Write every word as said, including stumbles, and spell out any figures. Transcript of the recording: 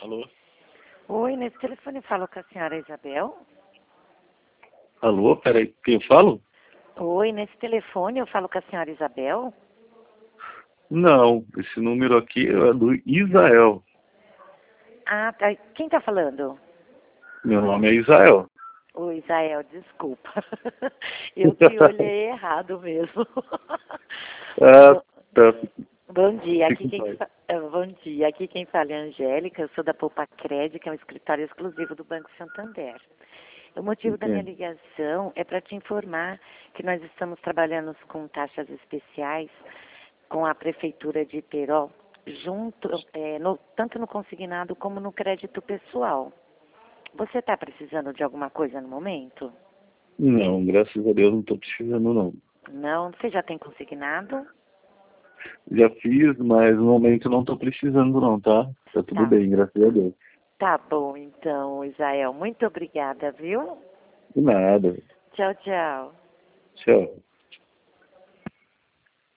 Alô? Oi, nesse telefone eu falo com a senhora Isabel? Alô, peraí, quem eu falo? Oi, nesse telefone eu falo com a senhora Isabel? Não, esse número aqui é do Israel. Ah, tá. Quem tá falando? Meu nome é Israel. Oi, Isael, desculpa. Eu que olhei errado mesmo. Ah, Bom, tá. bom dia, Fica aqui em quem, paz. fa- eh, bom dia, aqui quem fala é a Angélica, eu sou da Poupa Cred, que é um escritório exclusivo do Banco Santander. O motivo da minha Entendo. ligação é para te informar que nós estamos trabalhando com taxas especiais com a Prefeitura de Iperó, junto, eh, no- tanto no consignado como no crédito pessoal. Você está precisando de alguma coisa no momento? Não, graças a Deus não estou precisando não. Não? Você já tem consignado? Já fiz, mas no momento não estou precisando não, tá? Tá tudo Tá. bem, graças a Deus. Tá bom, então, Israel. Muito obrigada, viu? De nada. Tchau, tchau. Tchau.